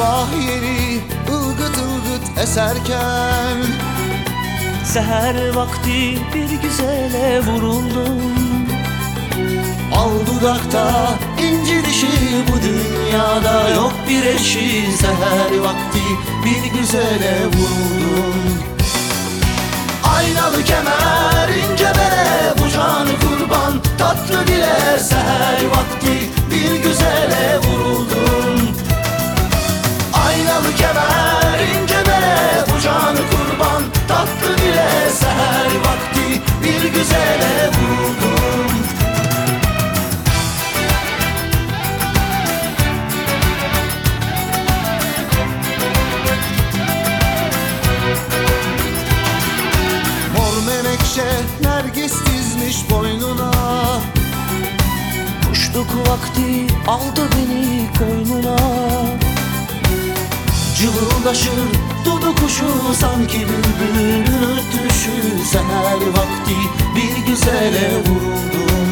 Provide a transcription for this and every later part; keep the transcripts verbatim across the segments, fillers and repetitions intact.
Sabah yeri ılgıt ılgıt eserken, seher vakti bir güzele vuruldum. al dudakta inci dişi, bu dünyada yok bir eşi. Seher vakti bir güzele vuruldum. Aynalı kemer ince bere, bu canı kurban tatlı dile. Seher vakti bir güzele vuruldum. Aynalı kemer ince bere, bu canı kurban tatlı dile. Seher vakti bir güzele vuruldum. Mor menekşe nergis dizmiş boynuna, Kuşluk vakti aldı beni koynuna. cıvıldaşır dudu kuşu, sanki bülbülün ötüşü. Seher vakti bir güzele vuruldum.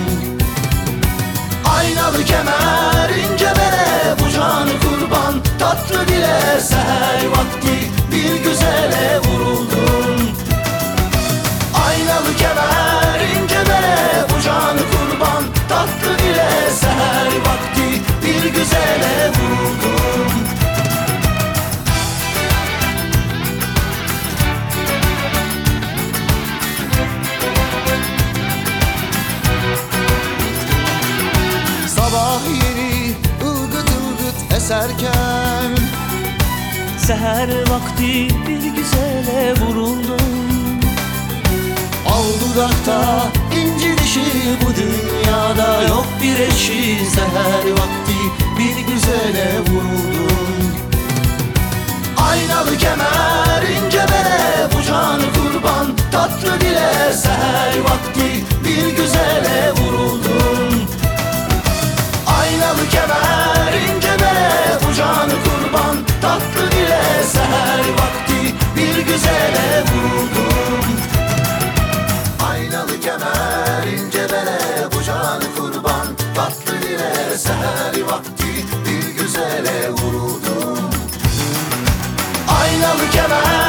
Aynalı kemer ince bere, bu canı kurban tatlı dile. Seher vakti bir güzele vuruldum. Aynalı kemer ince bere, bu canı kurban tatlı dile. Seher vakti bir güzele vuruldum. Sabah yeri ılgıt ılgıt eserken, Seher vakti bir güzele vuruldum. al dudakta inci dişi, bu dünyada yok bir eşi. Seher vakti bir güzele vuruldum. Aynalı kemer ince bere, bu canı kurban tatlı dile. Seher vakti bir güzele vuruldum. Aynalı kemer ince bere, bu canı kurban tatlı dile. Seher vakti bir güzele vuruldum. Aynalı kemer ince bere, bu canı kurban tatlı dile. Seher vakti bir güzele vuruldum. Aynalı kemer